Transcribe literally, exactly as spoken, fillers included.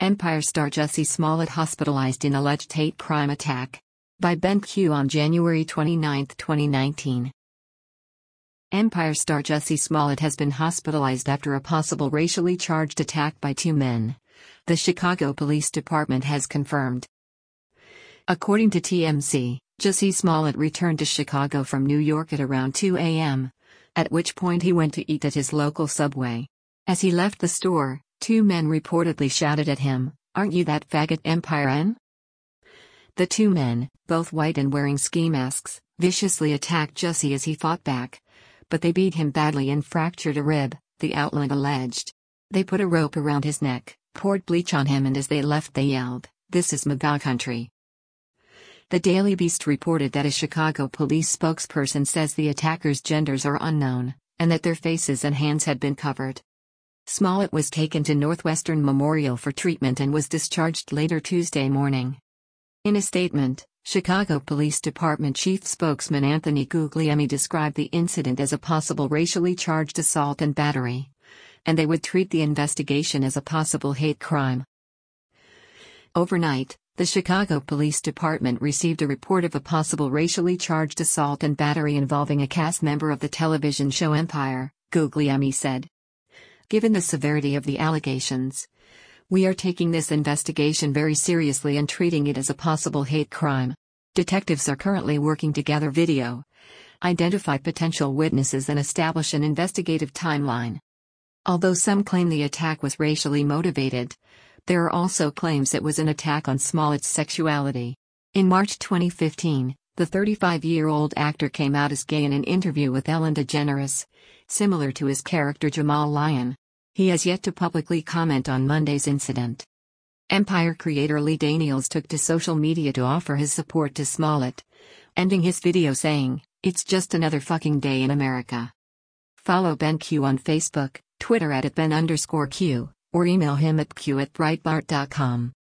Empire star Jussie Smollett hospitalized in alleged hate crime attack. By Ben Q on January twenty-ninth, twenty nineteen. Empire star Jussie Smollett has been hospitalized after a possible racially charged attack by two men. The Chicago Police Department has confirmed. According to T M Z, Jussie Smollett returned to Chicago from New York at around two a m, at which point he went to eat at his local Subway. As he left the store, two men reportedly shouted at him, "Aren't you that faggot Empire N?" The two men, both white and wearing ski masks, viciously attacked Jussie as he fought back. But they beat him badly and fractured a rib, the outlet alleged. They put a rope around his neck, poured bleach on him, and as they left they yelled, "This is MAGA country." The Daily Beast reported that a Chicago police spokesperson says the attackers' genders are unknown, and that their faces and hands had been covered. Smollett was taken to Northwestern Memorial for treatment and was discharged later Tuesday morning. In a statement, Chicago Police Department Chief Spokesman Anthony Guglielmi described the incident as a possible racially charged assault and battery, and they would treat the investigation as a possible hate crime. Overnight, the Chicago Police Department received a report of a possible racially charged assault and battery involving a cast member of the television show Empire, Guglielmi said. Given the severity of the allegations, we are taking this investigation very seriously and treating it as a possible hate crime. Detectives are currently working to gather video, identify potential witnesses, and establish an investigative timeline. Although some claim the attack was racially motivated, there are also claims it was an attack on Smollett's sexuality. In March twenty fifteen, the thirty-five-year-old actor came out as gay in an interview with Ellen DeGeneres, similar to his character Jamal Lyon. He has yet to publicly comment on Monday's incident. Empire creator Lee Daniels took to social media to offer his support to Smollett, ending his video saying, "It's just another fucking day in America." Follow Ben Q on Facebook, Twitter at Ben underscore Q, or email him at q at breitbart dot com.